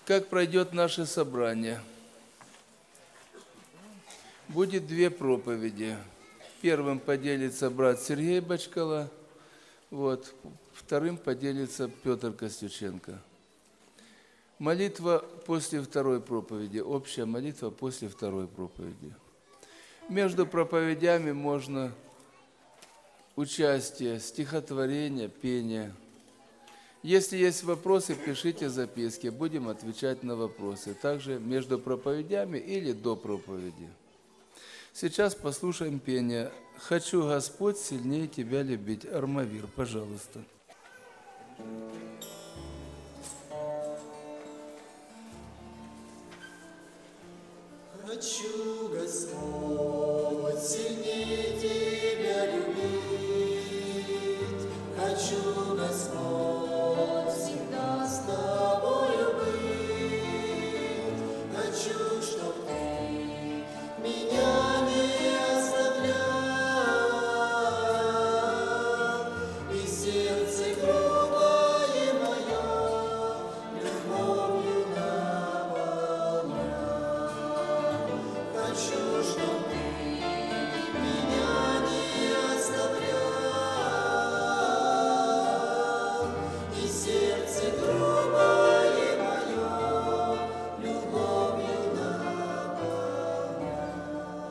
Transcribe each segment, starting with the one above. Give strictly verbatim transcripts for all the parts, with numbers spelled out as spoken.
Как пройдет наше собрание? Будет две проповеди. Первым поделится брат Сергей Бочкала, вот, вторым поделится Петр Костюченко. Молитва после второй проповеди, общая молитва после второй проповеди. Между проповедями можно участие, стихотворение, пение. Если есть вопросы, пишите записки, будем отвечать на вопросы. Также между проповедями или до проповеди. Сейчас послушаем пение «Хочу, Господь, сильнее Тебя любить». Армавир, пожалуйста. Хочу, Господь, сильнее Тебя любить. Хочу, Господь, всегда с Тобою быть. Хочу, чтоб Ты меня не оставлял, и сердце грубое мое любовью наполнял. Хочу, чтоб Ты меня не оставлял, и сердце грубое мое любовью наполнял.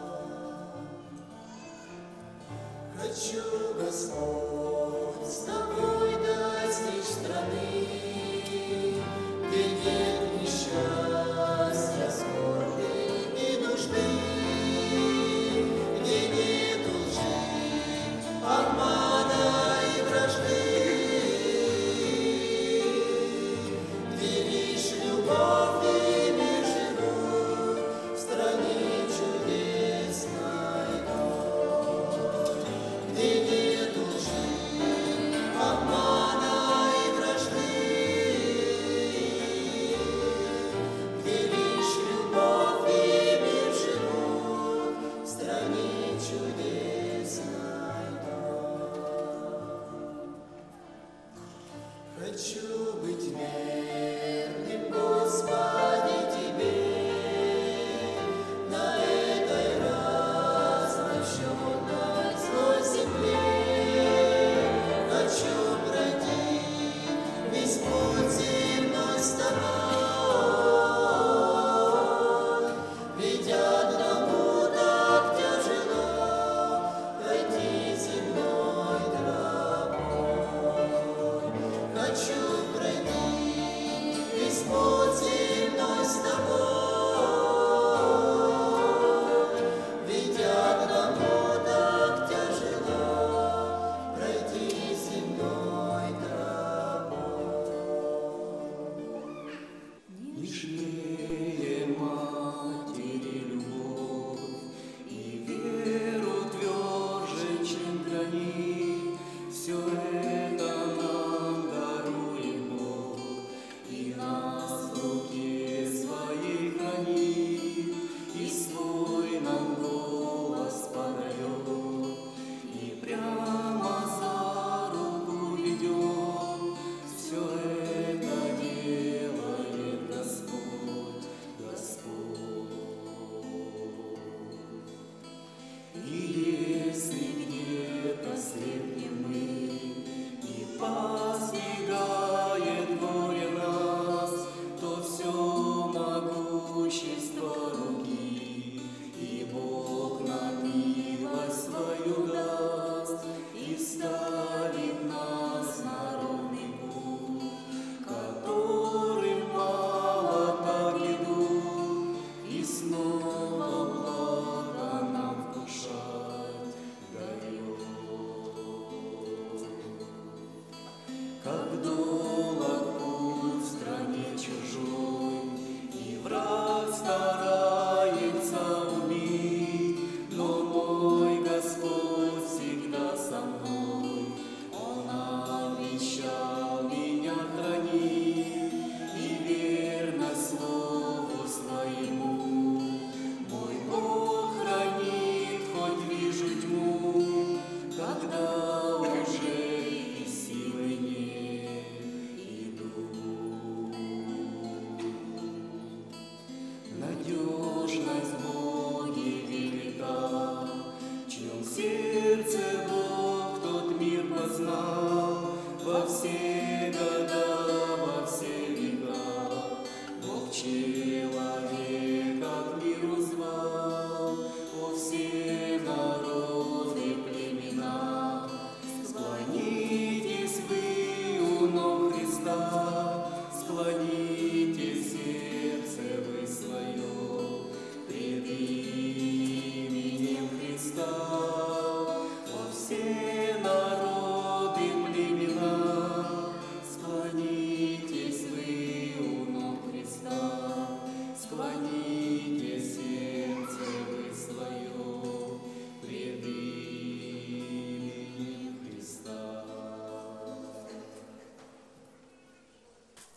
Хочу, Господь, с Тобой достичь страны, где нет несчастья, скорби и нужды, где нет лжи, обмана и вражды, где лишь любовь и мир живут в стране чудесной той, где нет лжи, обмана и вражды, где лишь любовь и мир живут в стране чудесной той. Хочу быть верным, Господи, Тебе на этой размощенной злой земле. Хочу пройти весь путь земной с Тобой, ведь одному так тяжело пройти земной тропой. Хочу пройти весь путь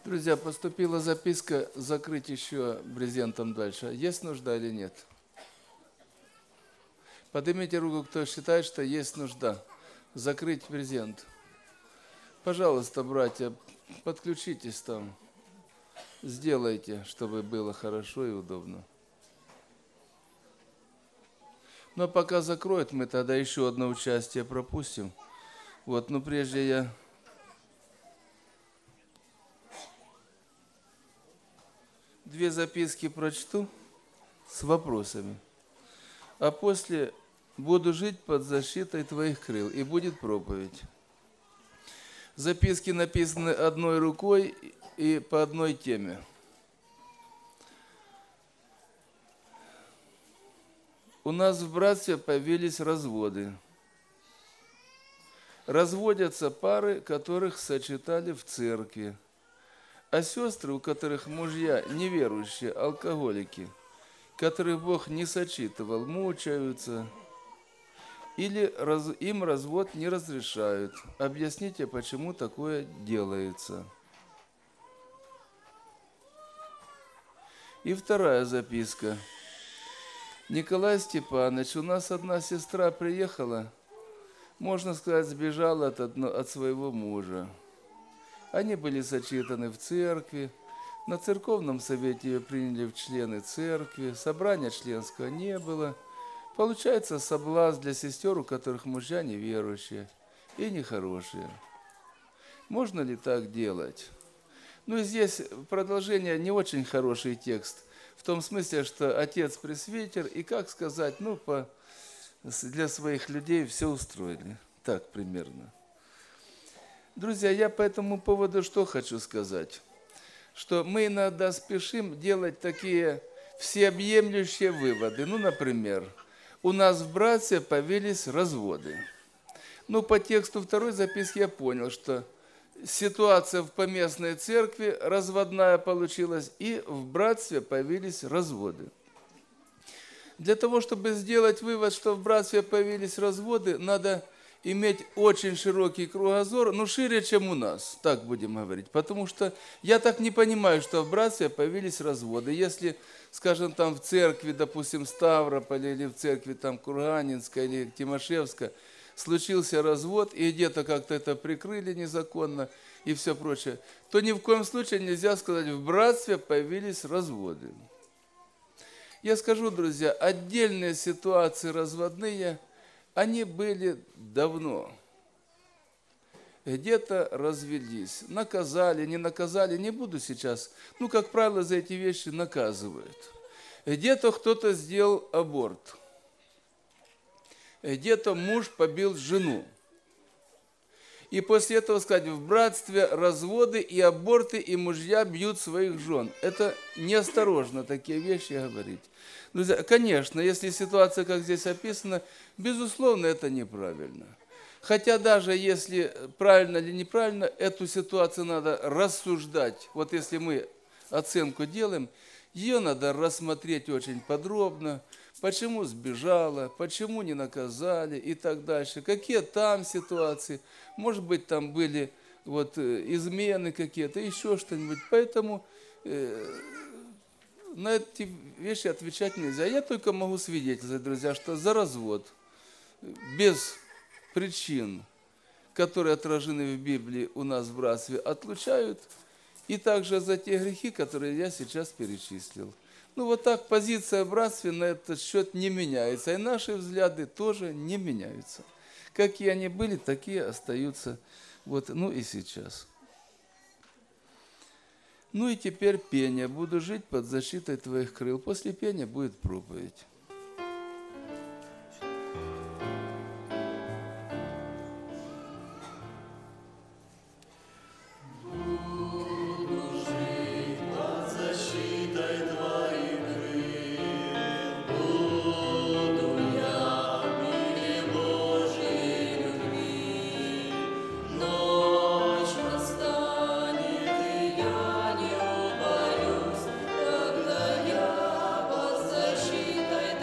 Друзья, поступила записка закрыть еще брезентом дальше. Есть нужда или нет? Поднимите руку, кто считает, что есть нужда закрыть брезент. Пожалуйста, братья, подключитесь там. Сделайте, чтобы было хорошо и удобно. Но пока закроют, мы тогда еще одно участие пропустим. Вот, но прежде я... Две записки прочту с вопросами. А после буду жить под защитой твоих крыл, и будет проповедь. Записки написаны одной рукой и по одной теме. У нас в братстве появились разводы. Разводятся пары, которых сочетали в церкви. А сестры, у которых мужья неверующие, алкоголики, которых Бог не сочитывал, мучаются, или раз, им развод не разрешают. Объясните, почему такое делается. И вторая записка. Николай Степанович, у нас одна сестра приехала, можно сказать, сбежала от, одно, от своего мужа. Они были сочетаны в церкви, на церковном совете ее приняли в члены церкви, собрания членского не было. Получается соблазн для сестер, у которых мужья неверующие и нехорошие. Можно ли так делать? Ну, здесь продолжение не очень хороший текст, в том смысле, что отец пресвитер, и, как сказать, ну, по, для своих людей все устроили. Так примерно. Друзья, я по этому поводу что хочу сказать? Что мы иногда спешим делать такие всеобъемлющие выводы. Ну, например, у нас в братстве появились разводы. Ну, по тексту второй записки я понял, что ситуация в поместной церкви разводная получилась, и в братстве появились разводы. Для того, чтобы сделать вывод, что в братстве появились разводы, надо иметь очень широкий кругозор, ну, шире, чем у нас, так будем говорить. Потому что я так не понимаю, что в братстве появились разводы. Если, скажем, там в церкви, допустим, Ставрополя, или в церкви там Курганинской, или Тимошевска, случился развод, и где-то как-то это прикрыли незаконно, и все прочее, то ни в коем случае нельзя сказать, в братстве появились разводы. Я скажу, друзья, отдельные ситуации разводные, они были давно. Где-то развелись, наказали, не наказали, не буду сейчас. Ну, как правило, за эти вещи наказывают. Где-то кто-то сделал аборт. Где-то муж побил жену. И после этого, сказать, в братстве разводы и аборты, и мужья бьют своих жен. Это неосторожно такие вещи говорить. Друзья, конечно, если ситуация, как здесь описано, безусловно, это неправильно. Хотя даже если правильно или неправильно, эту ситуацию надо рассуждать. Вот если мы оценку делаем, ее надо рассмотреть очень подробно. Почему сбежала, почему не наказали и так дальше. Какие там ситуации, может быть, там были вот, измены какие-то, еще что-нибудь. Поэтому э, на эти вещи отвечать нельзя. Я только могу свидетельствовать, друзья, что за развод без причин, которые отражены в Библии у нас в братстве, отлучают, и также за те грехи, которые я сейчас перечислил. Ну, вот так позиция в братстве на этот счет не меняется, и наши взгляды тоже не меняются. Какие они были, такие остаются, вот, ну и сейчас. Ну и теперь пение. Буду жить под защитой твоих крыл. После пения будет проповедь. Защитой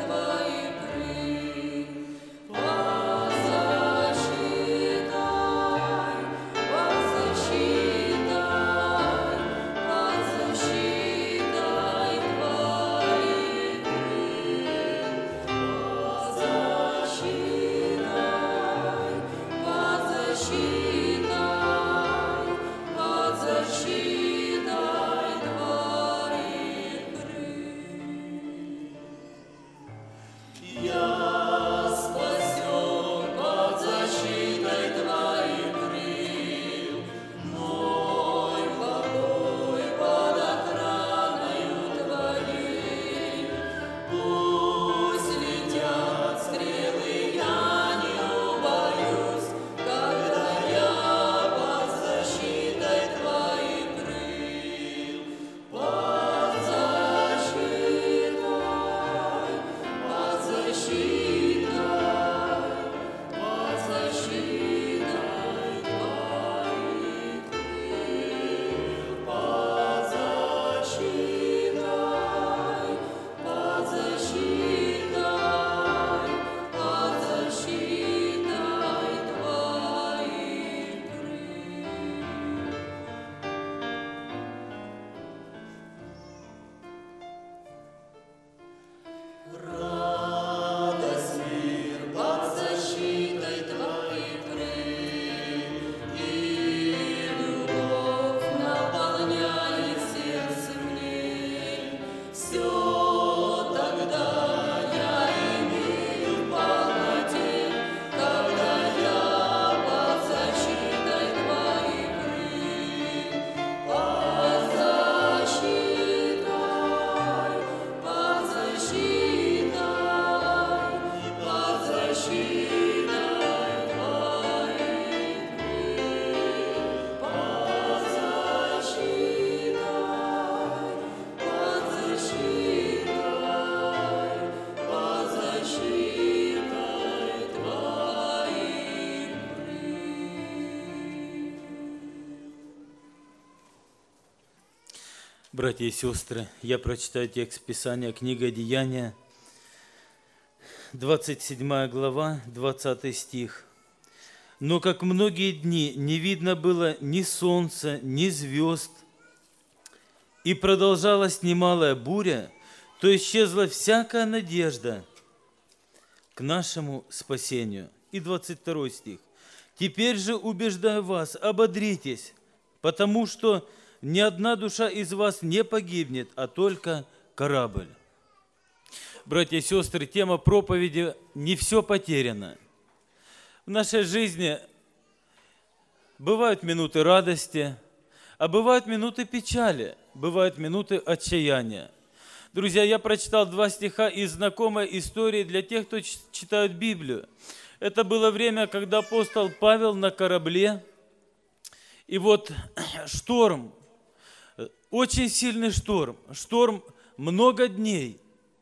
Братья и сестры, я прочитаю текст Писания, книга Деяния, двадцать седьмая глава, двадцатый стих. «Но как многие дни не видно было ни солнца, ни звезд, и продолжалась немалая буря, то исчезла всякая надежда к нашему спасению». И двадцать второй стих. «Теперь же убеждаю вас, ободритесь, потому что ни одна душа из вас не погибнет, а только корабль». Братья и сестры, тема проповеди «Не все потеряно». В нашей жизни бывают минуты радости, а бывают минуты печали, бывают минуты отчаяния. Друзья, я прочитал два стиха из знакомой истории для тех, кто читает Библию. Это было время, когда апостол Павел на корабле, и вот шторм, очень сильный шторм, шторм много дней.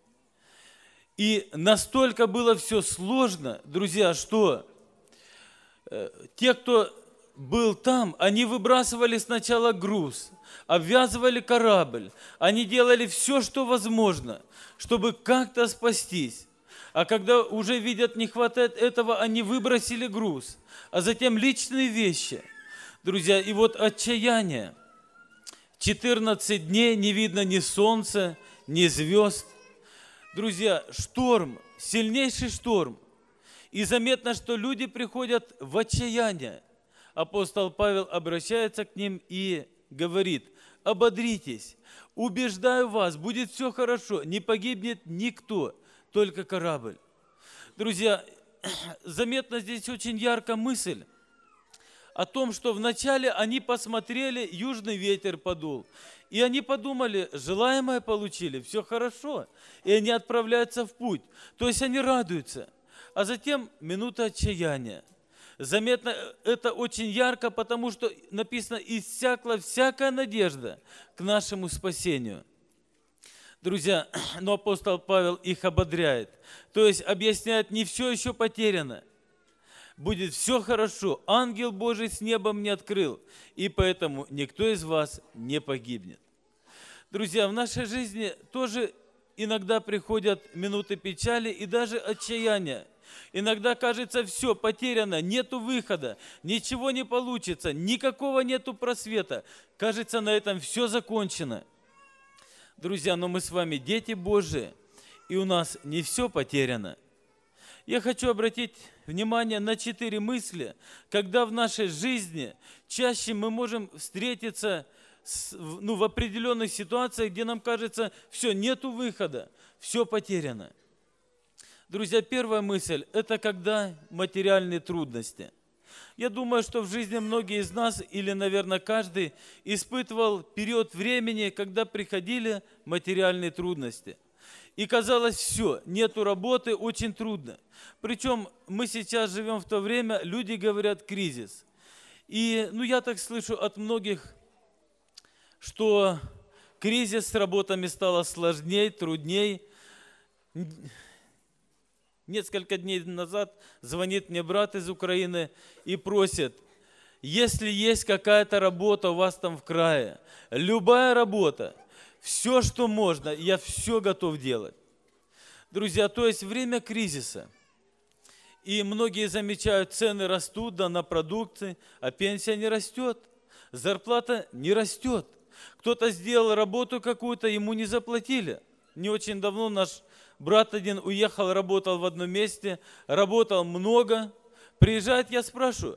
И настолько было все сложно, друзья, что те, кто был там, они выбрасывали сначала груз, обвязывали корабль, они делали все, что возможно, чтобы как-то спастись. А когда уже видят, не хватает этого, они выбросили груз, а затем личные вещи. Друзья, и вот отчаяние. четырнадцать дней не видно ни солнца, ни звезд. Друзья, шторм, сильнейший шторм. И заметно, что люди приходят в отчаяние. Апостол Павел обращается к ним и говорит: ободритесь, убеждаю вас, будет все хорошо, не погибнет никто, только корабль. Друзья, заметно здесь очень ярко мысль о том, что вначале они посмотрели, южный ветер подул, и они подумали, желаемое получили, все хорошо, и они отправляются в путь, то есть они радуются. А затем минута отчаяния. Заметно это очень ярко, потому что написано: «Иссякла всякая надежда к нашему спасению». Друзья, но апостол Павел их ободряет, то есть объясняет: не все еще потеряно, будет все хорошо, ангел Божий с неба мне открыл, и поэтому никто из вас не погибнет. Друзья, в нашей жизни тоже иногда приходят минуты печали и даже отчаяния. Иногда кажется, все потеряно, нету выхода, ничего не получится, никакого нету просвета. Кажется, на этом все закончено. Друзья, но мы с вами дети Божии, и у нас не все потеряно. Я хочу обратить внимание на четыре мысли, когда в нашей жизни чаще мы можем встретиться с, ну, в определенных ситуациях, где нам кажется, все, нету выхода, все потеряно. Друзья, первая мысль – это когда материальные трудности. Я думаю, что в жизни многие из нас, или, наверное, каждый, испытывал период времени, когда приходили материальные трудности. И казалось, все, нету работы, очень трудно. Причем мы сейчас живем в то время, люди говорят кризис. И ну, я так слышу от многих, что кризис с работами стало сложнее, трудней. Несколько дней назад звонит мне брат из Украины и просит: если есть какая-то работа у вас там в крае, любая работа, все, что можно, я все готов делать. Друзья, то есть время кризиса. И многие замечают, цены растут, да, на продукты, а пенсия не растет, зарплата не растет. Кто-то сделал работу какую-то, ему не заплатили. Не очень давно наш брат один уехал, работал в одном месте, работал много. Приезжает, я спрашиваю: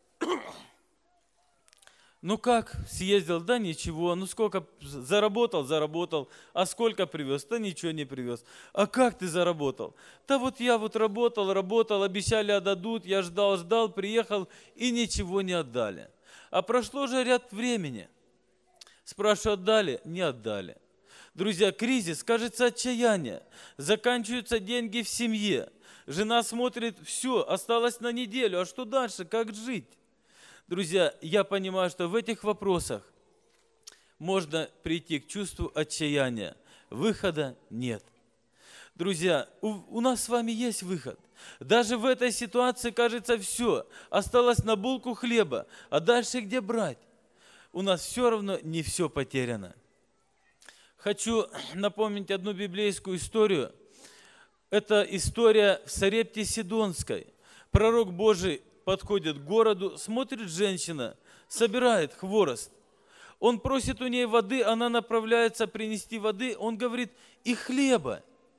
ну как, съездил? Да ничего. Ну сколько заработал? Заработал. А сколько привез? Да ничего не привез. А как ты заработал? Да вот я вот работал, работал, обещали отдадут, я ждал, ждал, приехал и ничего не отдали. А прошло же ряд времени. Спрашиваю, отдали? Не отдали. Друзья, кризис, кажется, отчаяние. Заканчиваются деньги в семье. Жена смотрит, все, осталось на неделю. А что дальше? Как жить? Друзья, я понимаю, что в этих вопросах можно прийти к чувству отчаяния. Выхода нет. Друзья, у, у нас с вами есть выход. Даже в этой ситуации, кажется, все. Осталось на булку хлеба. А дальше где брать? У нас все равно не все потеряно. хочу напомнить одну библейскую историю. Это история в Сарепте Сидонской. Пророк Божий подходит к городу, смотрит женщина, собирает хворост. Он просит у ней воды, она направляется принести воды. Он говорит, и хлеба.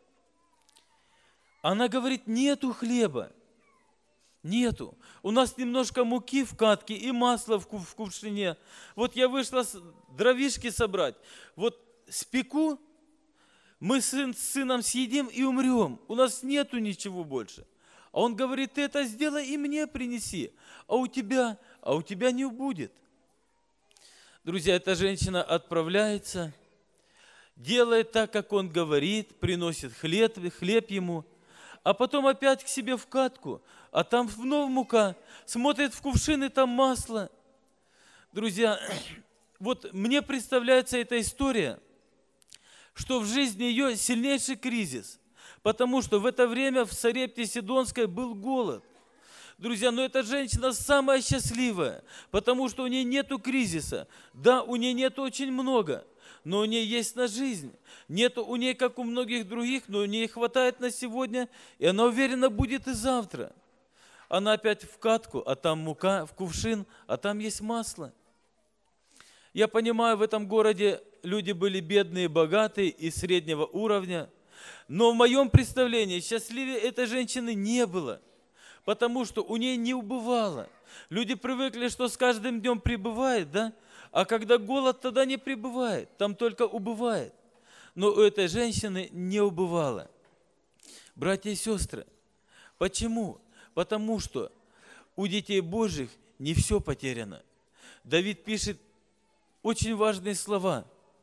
Она говорит, нету хлеба. Нету. У нас немножко муки в катке и масла в кувшине. Вот я вышла дровишки собрать. Вот спеку, мы сын с сыном съедим и умрем. У нас нету ничего больше. А он говорит, ты это сделай и мне принеси. А у тебя, а у тебя не будет. Друзья, эта женщина отправляется, делает так, как он говорит, приносит хлеб, хлеб ему, а потом опять к себе в катку, а там вновь мука, смотрит в кувшин, и там масло. Друзья, вот мне представляется эта история, что в жизни ее сильнейший кризис, потому что в это время в Сарепте Сидонской был голод. Друзья, но эта женщина самая счастливая, потому что у нее нету кризиса. Да, у нее нету очень много, но у нее есть на жизнь. Нету у нее, как у многих других, но у нее хватает на сегодня, и она уверена будет и завтра. Она опять в катку, а там мука, в кувшин, а там есть масло. Я понимаю, в этом городе люди были бедные, богатые и среднего уровня, но в моем представлении счастливее этой женщины не было. Потому что у нее не убывало. Люди привыкли, что с каждым днем прибывает, да? А когда голод, тогда не прибывает, там только убывает. Но у этой женщины не убывало. Братья и сестры, почему? Потому что у детей Божьих не все потеряно. Давид пишет очень важные слова.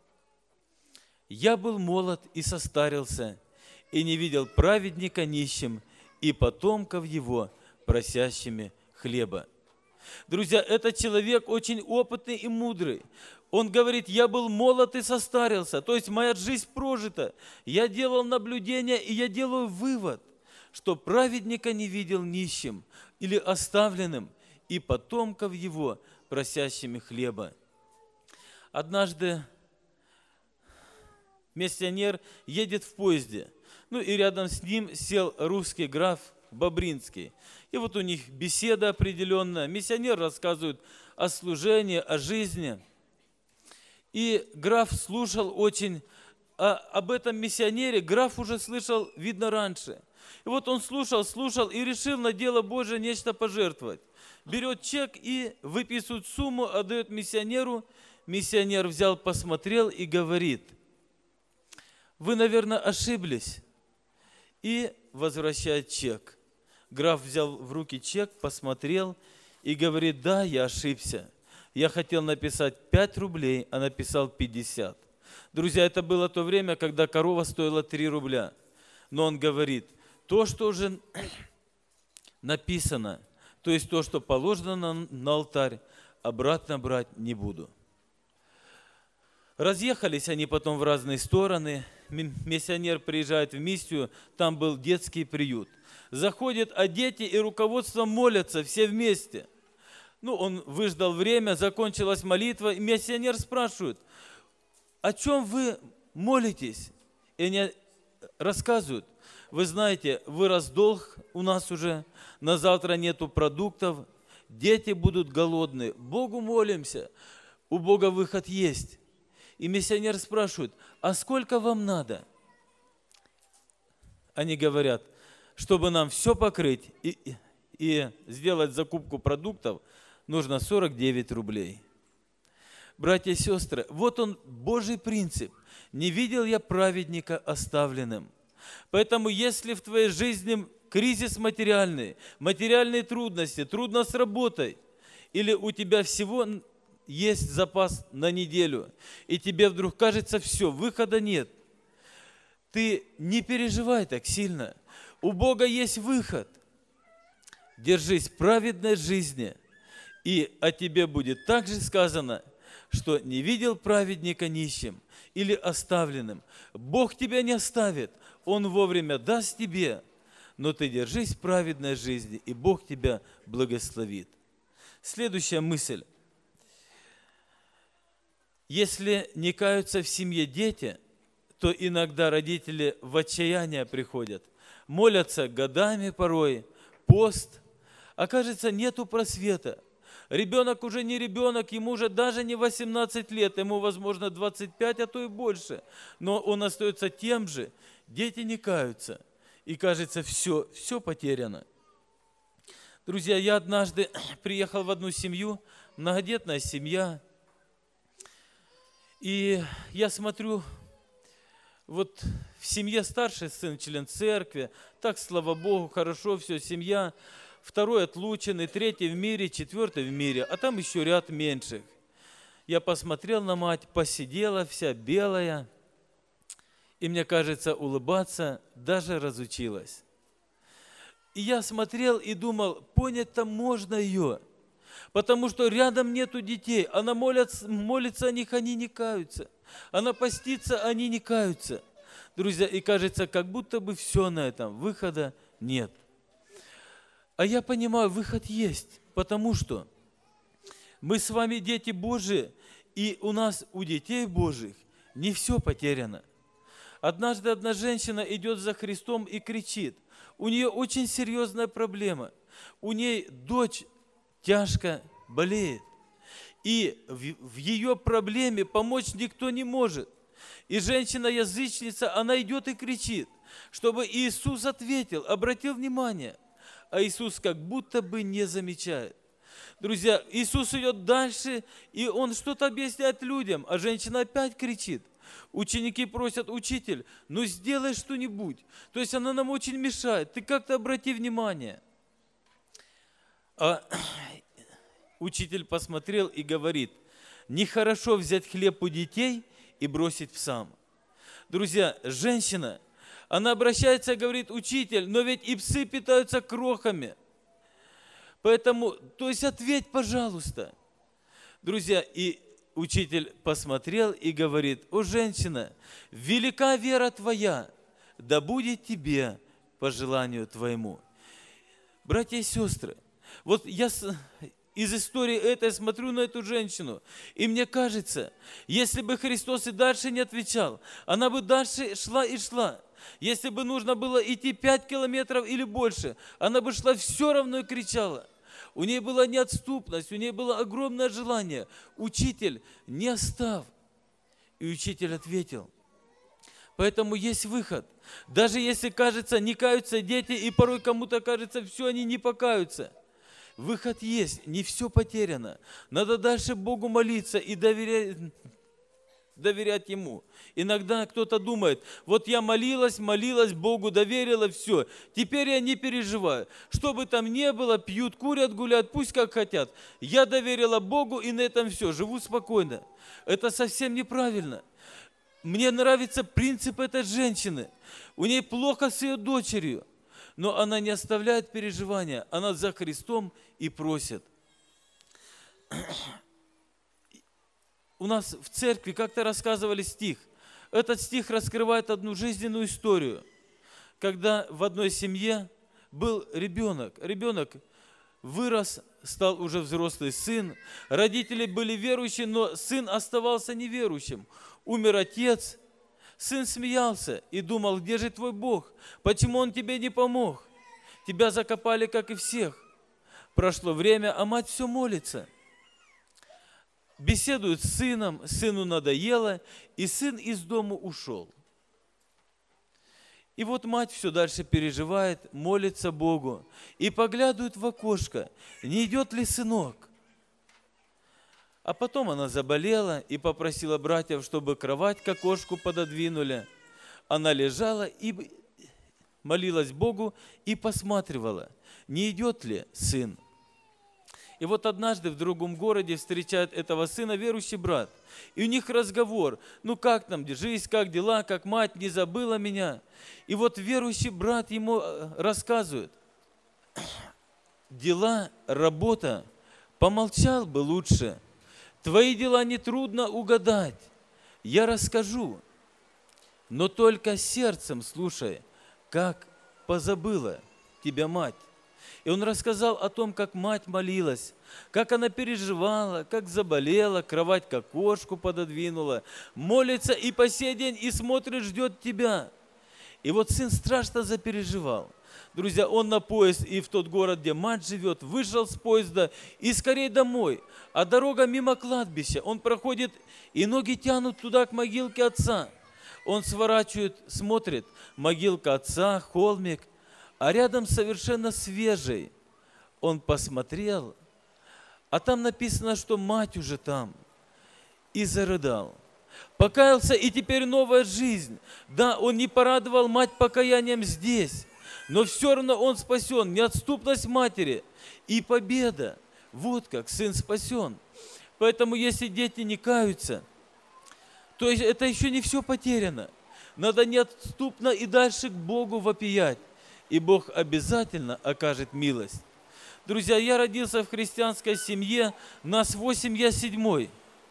«Я был молод и состарился, и не видел праведника нищим, и потомков его, просящими хлеба». Друзья, этот человек очень опытный и мудрый. Он говорит, я был молод и состарился, то есть моя жизнь прожита. Я делал наблюдения, и я делаю вывод, что праведника не видел нищим или оставленным, и потомков его, просящими хлеба. Однажды миссионер едет в поезде. Ну и рядом с ним сел русский граф Бобринский. И вот у них беседа определенная. Миссионер рассказывает о служении, о жизни. И граф слушал очень, а об этом миссионере граф уже слышал, видно, раньше. И вот он слушал, слушал и решил на дело Божие нечто пожертвовать. Берет чек и выписывает сумму, отдает миссионеру. Миссионер взял, посмотрел и говорит, вы, наверное, ошиблись. И возвращает чек. Граф взял в руки чек, посмотрел и говорит, да, я ошибся. Я хотел написать пять рублей, а написал пятьдесят. Друзья, это было то время, когда корова стоила три рубля. Но он говорит, то, что уже написано, то есть то, что положено на, на алтарь, обратно брать не буду. Разъехались они потом в разные стороны. Миссионер приезжает в миссию, там был детский приют. Заходят, а дети и руководство молятся все вместе. Ну, он выждал время, закончилась молитва, и миссионер спрашивает, о чем вы молитесь? И они рассказывают, вы знаете, вырос долг у нас уже, на завтра нету продуктов, дети будут голодные, Богу молимся, у Бога выход есть. И миссионер спрашивает, а сколько вам надо? Они говорят, чтобы нам все покрыть и, и сделать закупку продуктов, нужно сорок девять рублей. Братья и сестры, вот он, Божий принцип. Не видел я праведника оставленным. Поэтому, если в твоей жизни кризис материальный, материальные трудности, трудно с работой, или у тебя всего есть запас на неделю, и тебе вдруг кажется, все, выхода нет, ты не переживай так сильно. У Бога есть выход. Держись праведной жизни, и о тебе будет также сказано, что не видел праведника нищим или оставленным. Бог тебя не оставит, Он вовремя даст тебе, но ты держись праведной жизни, и Бог тебя благословит. Следующая мысль. Если не каются в семье дети, то иногда родители в отчаяние приходят, молятся годами порой, пост, а кажется, нету просвета. Ребенок уже не ребенок, ему уже даже не восемнадцать лет, ему, возможно, двадцать пять, а то и больше. Но он остается тем же, дети не каются. И кажется, все, все потеряно. Друзья, я однажды приехал в одну семью, многодетная семья, и я смотрю, вот в семье старший сын, член церкви, так, слава Богу, хорошо, все, семья, второй отлученный, третий в мире, четвертый в мире, а там еще ряд меньших. Я посмотрел на мать, посидела вся белая, и мне кажется, улыбаться даже разучилась. И я смотрел и думал, понять-то можно ее, потому что рядом нету детей, она молится, молится о них, они не каются, она постится, они не каются. Друзья, и кажется, как будто бы все на этом, выхода нет. А я понимаю, выход есть, потому что мы с вами дети Божии, и у нас, у детей Божьих, не все потеряно. Однажды одна женщина идет за Христом и кричит. У нее очень серьезная проблема. У ней дочь тяжко болеет. И в, в ее проблеме помочь никто не может. И женщина-язычница, она идет и кричит, чтобы Иисус ответил, обратил внимание. А Иисус как будто бы не замечает. Друзья, Иисус идет дальше, и Он что-то объясняет людям, а женщина опять кричит. Ученики просят, учитель, ну сделай что-нибудь. То есть она нам очень мешает, ты как-то обрати внимание. А учитель посмотрел и говорит, нехорошо взять хлеб у детей и бросить псам. Друзья, женщина, она обращается и говорит, учитель, но ведь и псы питаются крохами. Поэтому, то есть ответь, пожалуйста. Друзья, и учитель посмотрел и говорит, о, женщина, велика вера твоя, да будет тебе по желанию твоему. Братья и сестры, вот я из истории этой смотрю на эту женщину, и мне кажется, если бы Христос и дальше не отвечал, она бы дальше шла и шла. Если бы нужно было идти пять километров или больше, она бы шла все равно и кричала. У нее была неотступность, у нее было огромное желание. Учитель, не оставь. И учитель ответил. Поэтому есть выход. Даже если, кажется, не каются дети, и порой кому-то кажется, все, они не покаются. Выход есть, не все потеряно. Надо дальше Богу молиться и доверять, доверять Ему. Иногда кто-то думает, вот я молилась, молилась, Богу доверила, все. Теперь я не переживаю. Что бы там ни было, пьют, курят, гуляют, пусть как хотят. Я доверила Богу, и на этом все, живу спокойно. Это совсем неправильно. Мне нравится принцип этой женщины. У ней плохо с ее дочерью, но она не оставляет переживания. Она за Христом и просит. У нас в церкви как-то рассказывали стих. Этот стих раскрывает одну жизненную историю, когда в одной семье был ребенок. Ребенок вырос, стал уже взрослый сын. Родители были верующие, но сын оставался неверующим. Умер отец. Сын смеялся и думал, где же твой Бог? Почему Он тебе не помог? Тебя закопали, как и всех. Прошло время, а мать все молится. Беседует с сыном, сыну надоело, и сын из дома ушел. И вот мать все дальше переживает, молится Богу и поглядывает в окошко, не идет ли сынок. А потом она заболела и попросила братьев, чтобы кровать к окошку пододвинули. Она лежала и молилась Богу и посматривала, не идет ли сын. И вот однажды в другом городе встречает этого сына верующий брат. И у них разговор. Ну как там, жизнь, как дела, как мать не забыла меня. И вот верующий брат ему рассказывает. Дела, работа, помолчал бы лучше. Твои дела нетрудно угадать. Я расскажу. Но только сердцем слушай, как позабыла тебя мать. И он рассказал о том, как мать молилась, как она переживала, как заболела, кровать как кошку пододвинула, молится и по сей день и смотрит, ждет тебя. И вот сын страшно запереживал. Друзья, он на поезд и в тот город, где мать живет, вышел с поезда и скорее домой. А дорога мимо кладбища. Он проходит, и ноги тянут туда, к могилке отца. Он сворачивает, смотрит, могилка отца, холмик, а рядом совершенно свежий. Он посмотрел, а там написано, что мать уже там, и зарыдал. Покаялся, и теперь новая жизнь. Да, он не порадовал мать покаянием здесь, но все равно он спасен. Неотступность матери и победа. Вот как сын спасен. Поэтому, если дети не каются, то это еще не все потеряно. Надо неотступно и дальше к Богу вопиять, и Бог обязательно окажет милость. Друзья, я родился в христианской семье, нас восемь, я седьмой.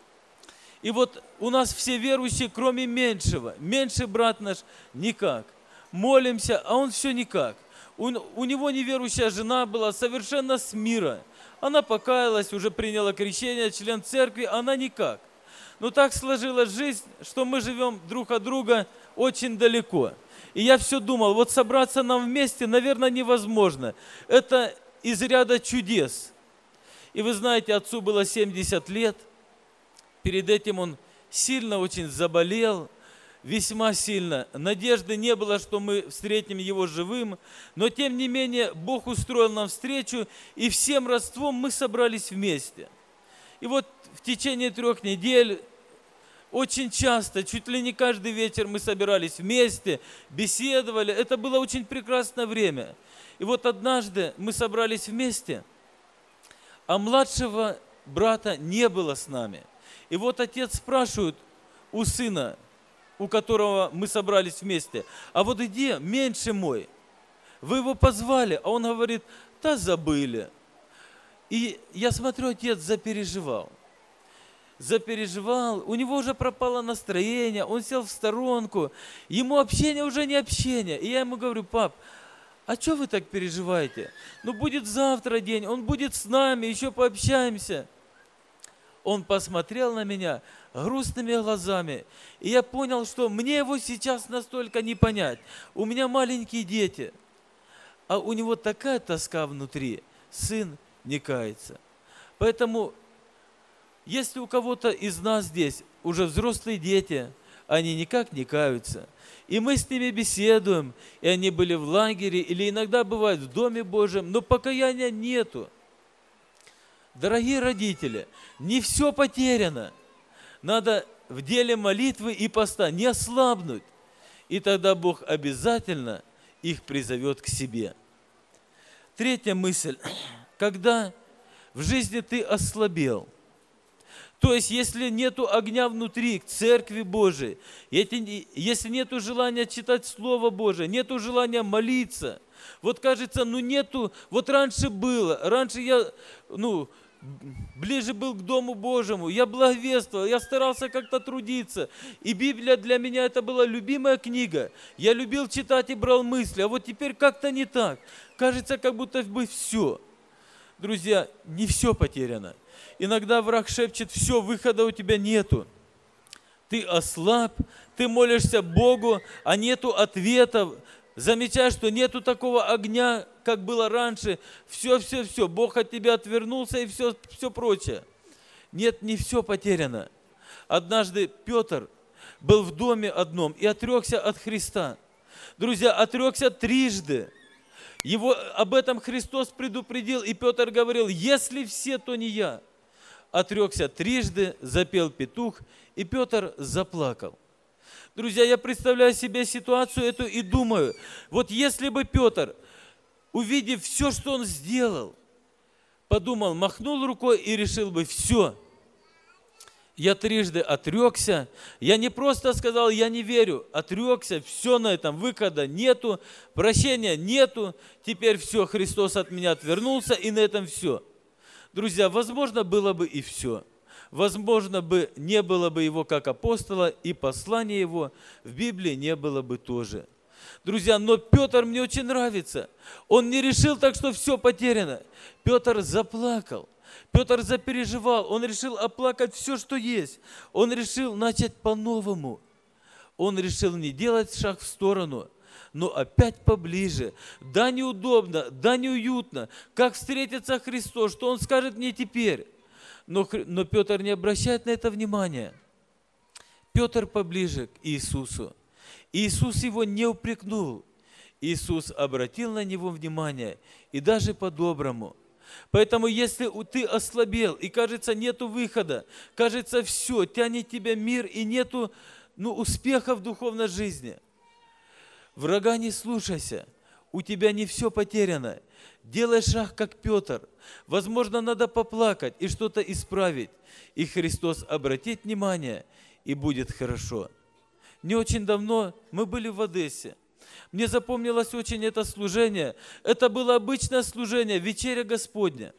И вот у нас все верующие, кроме меньшего. Меньший брат наш никак. Молимся, а он все никак. У, у него неверующая жена была совершенно с мира. Она покаялась, уже приняла крещение, член церкви, она никак. Но так сложилась жизнь, что мы живем друг от друга очень далеко. И я все думал, вот собраться нам вместе, наверное, невозможно. Это из ряда чудес. И вы знаете, отцу было семьдесят лет. Перед этим он сильно очень заболел, весьма сильно. Надежды не было, что мы встретим его живым. Но тем не менее, Бог устроил нам встречу, и всем родством мы собрались вместе. И вот в течение трех недель, очень часто, чуть ли не каждый вечер мы собирались вместе, беседовали. Это было очень прекрасное время. И вот однажды мы собрались вместе, а младшего брата не было с нами. И вот отец спрашивает у сына, у которого мы собрались вместе, а вот где меньший мой? Вы его позвали, а он говорит, да забыли. И я смотрю, отец запереживал. Запереживал, у него уже пропало настроение, он сел в сторонку, ему общение уже не общение. И я ему говорю, пап, а что вы так переживаете? Ну будет завтра день, он будет с нами, еще пообщаемся. Он посмотрел на меня грустными глазами, и я понял, что мне его сейчас настолько не понять. У меня маленькие дети, а у него такая тоска внутри, сын не кается. Поэтому, если у кого-то из нас здесь уже взрослые дети, они никак не каются, и мы с ними беседуем, и они были в лагере, или иногда бывают в Доме Божьем, но покаяния нету. Дорогие родители, не все потеряно. Надо в деле молитвы и поста не ослабнуть, и тогда Бог обязательно их призовет к себе. Третья мысль. Когда в жизни ты ослабел, то есть если нету огня внутри, к Церкви Божией, если нету желания читать Слово Божие, нету желания молиться, вот кажется, ну нету, вот раньше было, раньше я, ну, ближе был к Дому Божьему, я благовествовал, я старался как-то трудиться. И Библия для меня это была любимая книга. Я любил читать и брал мысли, а вот теперь как-то не так. Кажется, как будто бы все. Друзья, не все потеряно. Иногда враг шепчет, все, выхода у тебя нету. Ты ослаб, ты молишься Богу, а нету ответов. Замечаешь, что нету такого огня, как было раньше. Все, все, все. Бог от тебя отвернулся и все, все прочее. Нет, не все потеряно. Однажды Петр был в доме одном и отрекся от Христа. Друзья, отрекся трижды. Его об этом Христос предупредил, и Петр говорил, если все, то не я. Отрекся трижды, запел петух, и Петр заплакал. Друзья, я представляю себе ситуацию эту и думаю, вот если бы Петр, увидев все, что он сделал, подумал, махнул рукой и решил бы, все, я трижды отрекся, я не просто сказал, я не верю, отрекся, все на этом, выхода нету, прощения нету, теперь все, Христос от меня отвернулся, и на этом все. Друзья, возможно, было бы и все. Возможно, бы не было бы его как апостола, и послания его в Библии не было бы тоже. Друзья, но Петр мне очень нравится. Он не решил так, что все потеряно. Петр заплакал. Петр запереживал. Он решил оплакать все, что есть. Он решил начать по-новому. Он решил не делать шаг в сторону, но опять поближе. Да, неудобно, да, неуютно. Как встретится Христос, что Он скажет мне теперь? Но, но Петр не обращает на это внимания. Петр поближе к Иисусу. Иисус его не упрекнул. Иисус обратил на него внимание, и даже по-доброму. Поэтому, если ты ослабел, и кажется, нету выхода, кажется, все, тянет тебя мир, и нету ну, успеха в духовной жизни, врага не слушайся, у тебя не все потеряно. Делай шаг, как Петр. Возможно, надо поплакать и что-то исправить, и Христос обратит внимание, и будет хорошо. Не очень давно мы были в Одессе. Мне запомнилось очень это служение. Это было обычное служение, вечеря Господня.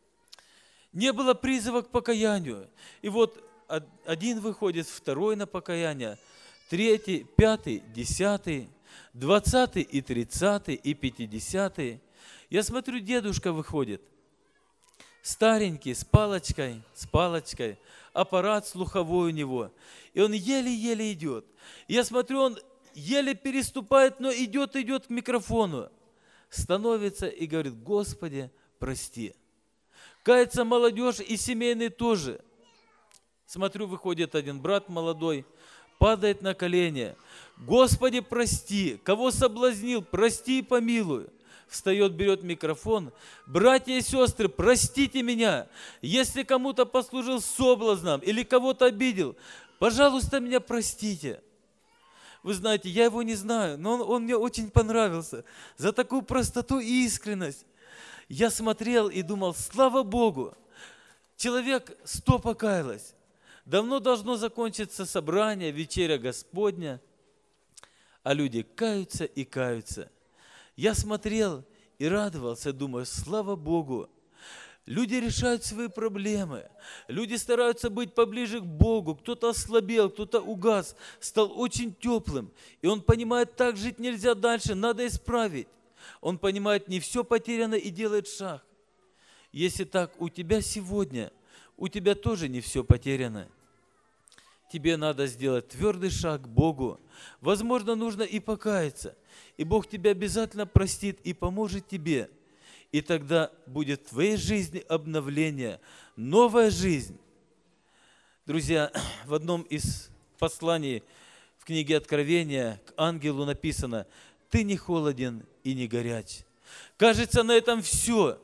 Не было призыва к покаянию. И вот один выходит, второй на покаяние, третий, пятый, десятый, двадцатый и тридцатый и пятидесятый. Я смотрю, дедушка выходит. Старенький, с палочкой, с палочкой, аппарат слуховой у него. И он еле-еле идет. Я смотрю, он еле переступает, но идет, идет к микрофону. Становится и говорит: Господи, прости. Кается молодежь и семейный тоже. Смотрю, выходит один брат молодой, падает на колени. Господи, прости. Кого соблазнил, прости и помилуй. Встает, берет микрофон. Братья и сестры, простите меня. Если кому-то послужил соблазном или кого-то обидел, пожалуйста, меня простите. Вы знаете, я его не знаю, но он, он мне очень понравился. За такую простоту и искренность. Я смотрел и думал: слава Богу, человек сто покаялось. Давно должно закончиться собрание, вечеря Господня, а люди каются и каются. Я смотрел и радовался, думаю: слава Богу. Люди решают свои проблемы. Люди стараются быть поближе к Богу. Кто-то ослабел, кто-то угас, стал очень теплым. И он понимает, так жить нельзя дальше, надо исправить. Он понимает, не все потеряно, и делает шаг. Если так у тебя сегодня, у тебя тоже не все потеряно. Тебе надо сделать твердый шаг к Богу. Возможно, нужно и покаяться. И Бог тебя обязательно простит и поможет тебе. И тогда будет в твоей жизни обновление, новая жизнь. Друзья, в одном из посланий в книге Откровения к ангелу написано: «Ты не холоден и не горяч». Кажется, на этом все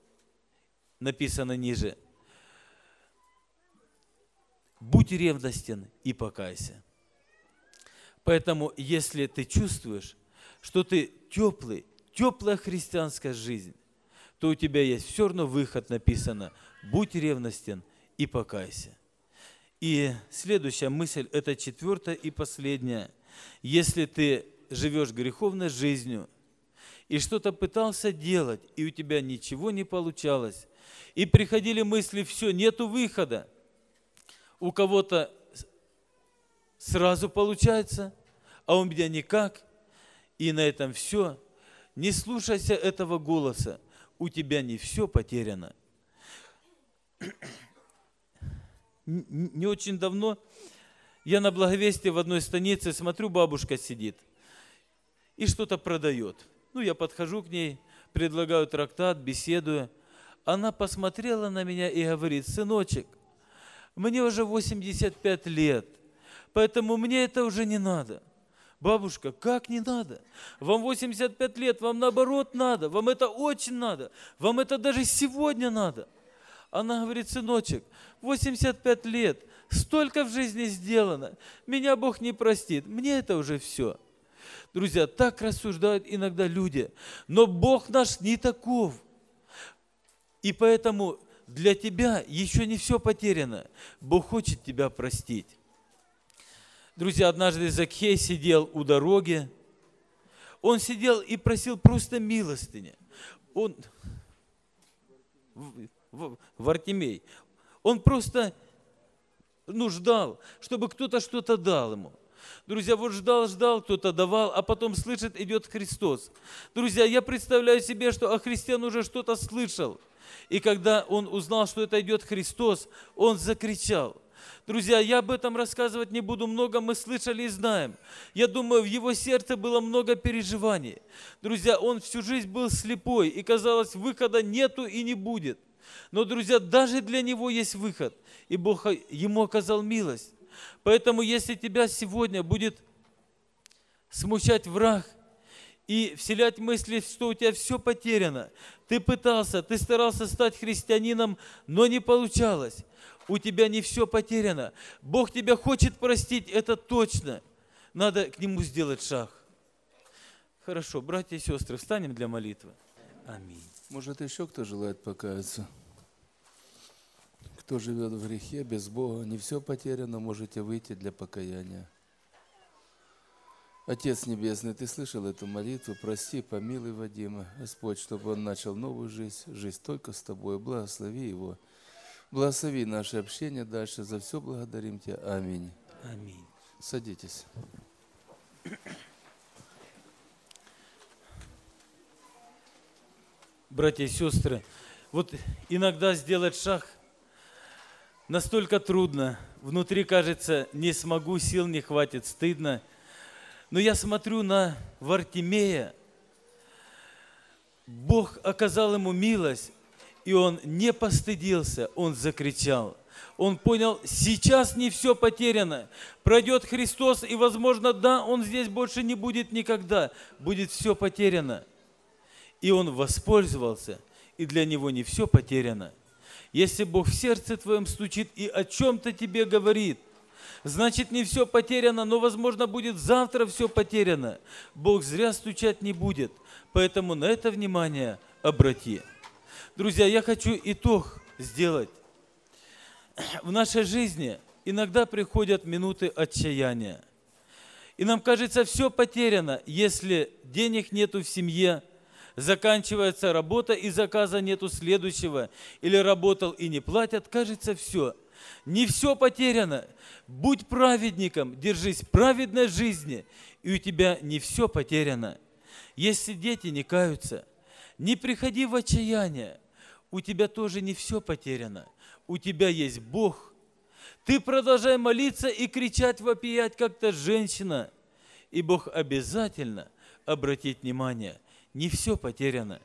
написано ниже. Будь ревностен и покайся. Поэтому, если ты чувствуешь, что ты теплый, теплая христианская жизнь, то у тебя есть все равно выход, написано: будь ревностен и покайся. И следующая мысль, это четвертая и последняя. Если ты живешь греховной жизнью и что-то пытался делать, и у тебя ничего не получалось, и приходили мысли: все, нету выхода. У кого-то сразу получается, а у меня никак, и на этом все. Не слушайся этого голоса. У тебя не все потеряно. Не очень давно я на Благовестии в одной станице смотрю, бабушка сидит и что-то продает. Ну, я подхожу к ней, предлагаю трактат, беседую. Она посмотрела на меня и говорит: сыночек, мне уже восемьдесят пять лет, поэтому мне это уже не надо. Бабушка, как не надо? Вам восемьдесят пять лет, вам наоборот надо, вам это очень надо, вам это даже сегодня надо. Она говорит: сыночек, восемьдесят пять лет, столько в жизни сделано, меня Бог не простит, мне это уже все. Друзья, так рассуждают иногда люди, но Бог наш не таков. И поэтому для тебя еще не все потеряно. Бог хочет тебя простить. Друзья, однажды Закхей сидел у дороги. Он сидел и просил просто милостыни. Он, Вартимей, он просто ну, ждал, чтобы кто-то что-то дал ему. Друзья, вот ждал, ждал, кто-то давал, а потом слышит, идет Христос. Друзья, я представляю себе, что о Христе он уже что-то слышал. И когда он узнал, что это идет Христос, он закричал. Друзья, я об этом рассказывать не буду, много мы слышали и знаем. Я думаю, в его сердце было много переживаний. Друзья, он всю жизнь был слепой, и казалось, выхода нету и не будет. Но, друзья, даже для него есть выход, и Бог ему оказал милость. Поэтому, если тебя сегодня будет смущать враг и вселять мысли, что у тебя все потеряно, ты пытался, ты старался стать христианином, но не получалось. У тебя не все потеряно. Бог тебя хочет простить, это точно. Надо к Нему сделать шаг. Хорошо, братья и сестры, встанем для молитвы. Аминь. Может, еще кто желает покаяться? Кто живет в грехе, без Бога, не все потеряно, можете выйти для покаяния. Отец Небесный, Ты слышал эту молитву, прости, помилуй Вадима, Господь, чтобы он начал новую жизнь, жизнь только с Тобой, благослови его. Благослови наше общение дальше. За все благодарим Тебя. Аминь. Аминь. Садитесь. Братья и сестры, вот иногда сделать шаг настолько трудно. Внутри кажется, не смогу, сил не хватит, стыдно. Но я смотрю на Вартимея. Бог оказал ему милость. И он не постыдился, он закричал. Он понял, сейчас не все потеряно. Пройдет Христос, и, возможно, да, он здесь больше не будет никогда. Будет все потеряно. И он воспользовался, и для него не все потеряно. Если Бог в сердце твоем стучит и о чем-то тебе говорит, значит, не все потеряно, но, возможно, будет завтра все потеряно. Бог зря стучать не будет, поэтому на это внимание обрати. Друзья, я хочу итог сделать. В нашей жизни иногда приходят минуты отчаяния. И нам кажется, все потеряно, если денег нету в семье, заканчивается работа и заказа нету следующего, или работал и не платят, кажется, все. Не все потеряно. Будь праведником, держись праведной жизни, и у тебя не все потеряно. Если дети не каются, не приходи в отчаяние. У тебя тоже не все потеряно. У тебя есть Бог. Ты продолжай молиться и кричать, вопиять, как та женщина. И Бог обязательно обратит внимание. Не все потеряно.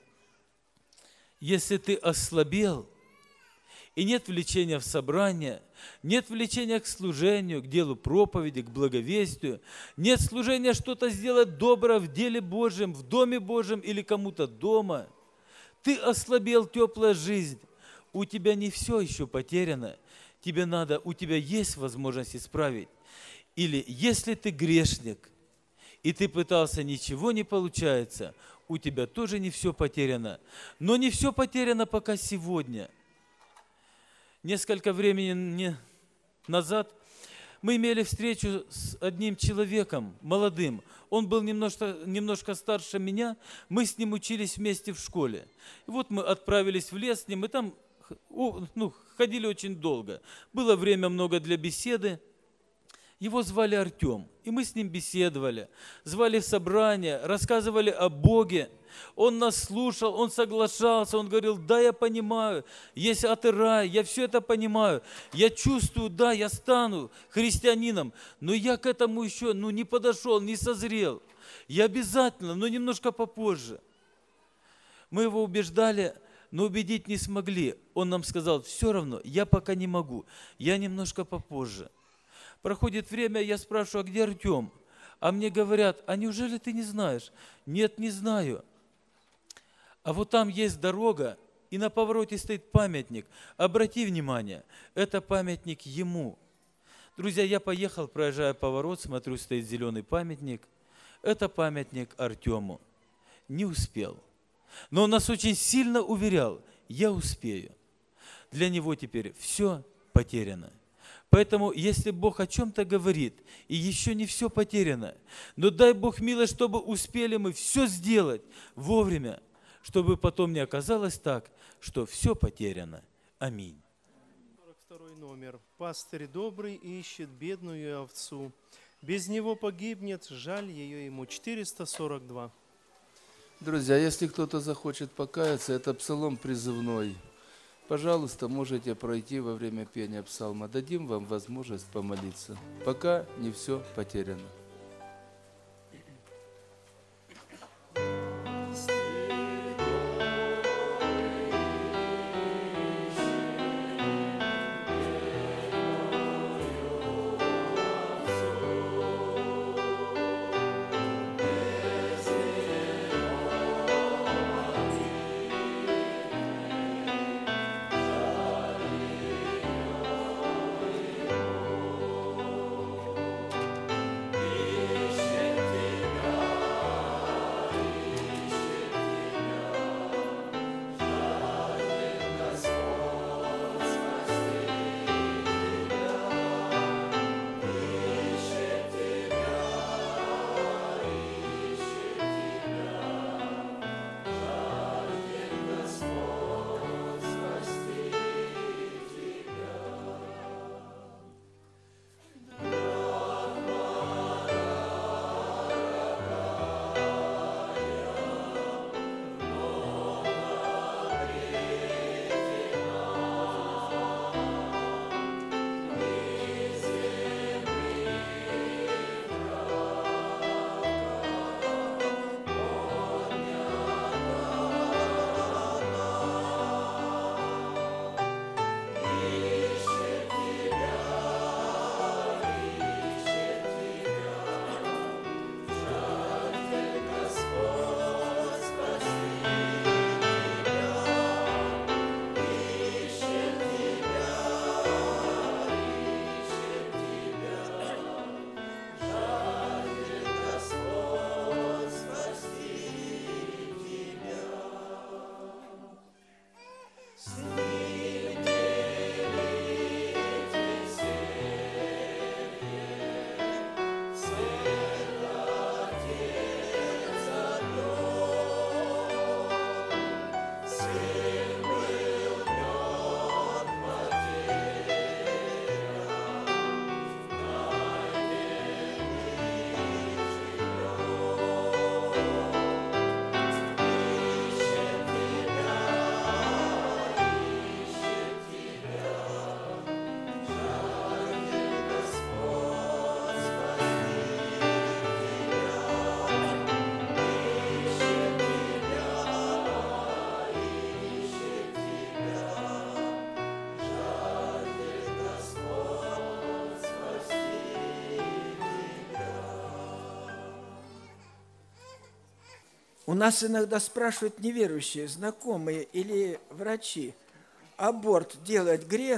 Если ты ослабел, и нет влечения в собрание, нет влечения к служению, к делу проповеди, к благовестию, нет служения что-то сделать доброе в деле Божьем, в доме Божьем или кому-то дома, ты ослабел, теплая жизнь, у тебя не все еще потеряно, тебе надо, у тебя есть возможность исправить. Или если ты грешник, и ты пытался, ничего не получается, у тебя тоже не все потеряно. Но не все потеряно пока сегодня. Несколько времени назад мы имели встречу с одним человеком, молодым. Он был немножко, немножко старше меня, мы с ним учились вместе в школе. И вот мы отправились в лес с ним, и там ну, ходили очень долго. Было время много для беседы. Его звали Артем, и мы с ним беседовали, звали в собрание, рассказывали о Боге. Он нас слушал, он соглашался, он говорил, да, я понимаю, есть ад и рай, я все это понимаю, я чувствую, да, я стану христианином, но я к этому еще ну, не подошел, не созрел. Я обязательно, но немножко попозже. Мы его убеждали, но убедить не смогли. Он нам сказал, все равно, я пока не могу, я немножко попозже. Проходит время, я спрашиваю, а где Артем? А мне говорят, а неужели ты не знаешь? Нет, не знаю. А вот там есть дорога, и на повороте стоит памятник. Обрати внимание, это памятник ему. Друзья, я поехал, проезжая поворот, смотрю, стоит зеленый памятник. Это памятник Артему. Не успел. Но он нас очень сильно уверял, я успею. Для него теперь все потеряно. Поэтому, если Бог о чем-то говорит, и еще не все потеряно, но дай Бог милость, чтобы успели мы все сделать вовремя, чтобы потом не оказалось так, что все потеряно. Аминь. сорок второй номер. Пастырь добрый ищет бедную овцу. Без него погибнет, жаль ее ему. четыреста сорок два. Друзья, если кто-то захочет покаяться, это псалом призывной. Пожалуйста, можете пройти во время пения псалма. Дадим вам возможность помолиться, пока не все потеряно. У нас иногда спрашивают неверующие, знакомые или врачи, аборт делать грех,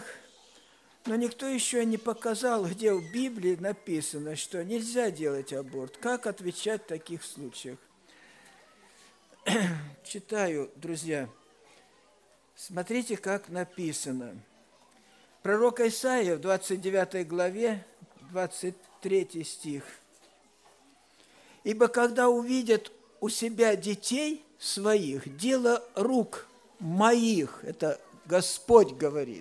но никто еще не показал, где в Библии написано, что нельзя делать аборт. Как отвечать в таких случаях? Читаю, друзья. Смотрите, как написано. Пророк Исаия в двадцать девятой главе, двадцать третий стих. «Ибо когда увидят у себя детей своих, дело рук моих», это Господь говорит,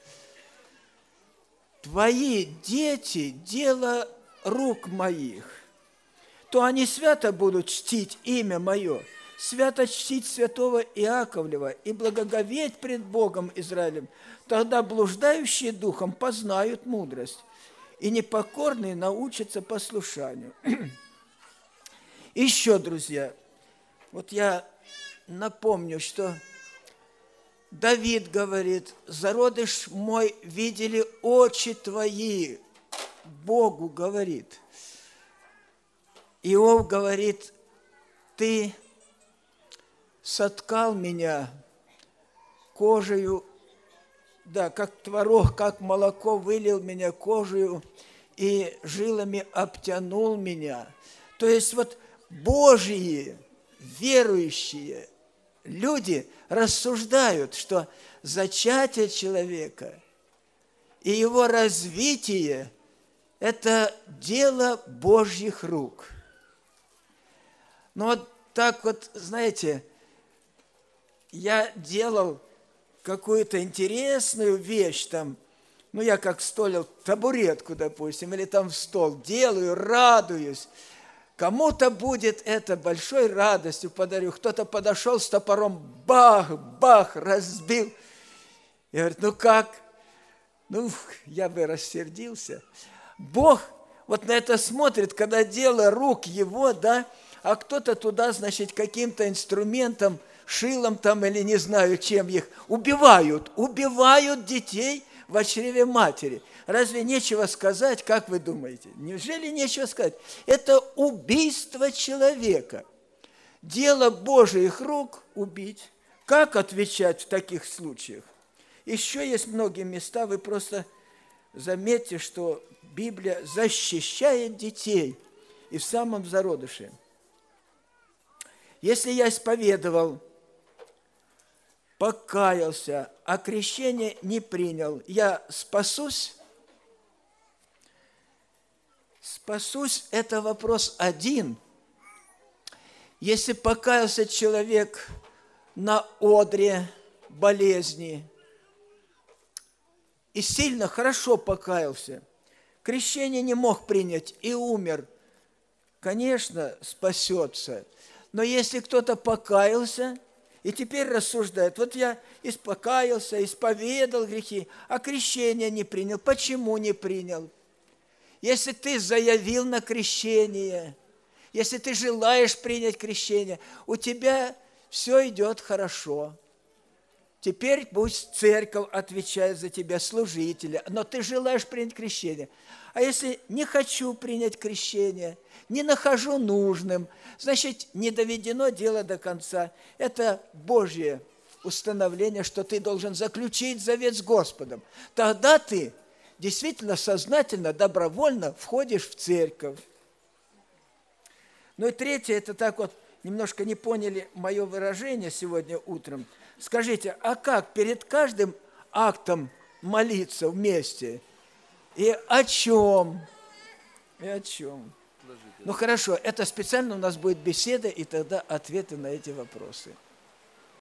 «твои дети, дело рук моих, то они свято будут чтить имя мое, свято чтить святого Иаковлева и благоговеть пред Богом Израилем. Тогда блуждающие духом познают мудрость, и непокорные научатся послушанию». Еще, друзья, вот я напомню, что Давид говорит: «Зародыш мой видели очи твои», Богу говорит. Иов говорит: «Ты соткал меня кожею, да, как творог, как молоко вылил меня кожею и жилами обтянул меня». То есть вот Божьи верующие люди рассуждают, что зачатие человека и его развитие – это дело Божьих рук. Но вот так вот, знаете, я делал какую-то интересную вещь, там, ну, я как столил табуретку, допустим, или там в стол, делаю, радуюсь. Кому-то будет это большой радостью подарю. Кто-то подошел с топором, бах, бах, разбил. И говорит, ну как? Ну, я бы рассердился. Бог вот на это смотрит, когда дело рук его, да, а кто-то туда, значит, каким-то инструментом, шилом там или не знаю чем их, убивают, убивают детей в чреве матери. Разве нечего сказать, как вы думаете? Неужели нечего сказать? Это убийство человека. Дело Божьих рук убить. Как отвечать в таких случаях? Еще есть многие места, вы просто заметьте, что Библия защищает детей и в самом зародыше. Если я исповедовал, покаялся, а крещение не принял, я спасусь? Спасусь – это вопрос один. Если покаялся человек на одре болезни и сильно, хорошо покаялся, крещение не мог принять и умер, конечно, спасется. Но если кто-то покаялся и теперь рассуждает, вот я испокаялся, исповедал грехи, а крещение не принял. Почему не принял? Если ты заявил на крещение, если ты желаешь принять крещение, у тебя все идет хорошо. Теперь пусть церковь отвечает за тебя, служители, но ты желаешь принять крещение. А если не хочу принять крещение, не нахожу нужным, значит, не доведено дело до конца. Это Божье установление, что ты должен заключить завет с Господом. Тогда ты действительно сознательно, добровольно входишь в церковь. Ну и третье, это так вот, немножко не поняли мое выражение сегодня утром. Скажите, а как перед каждым актом молиться вместе? И о чем? И о чем? Ну хорошо, это специально у нас будет беседа, и тогда ответы на эти вопросы.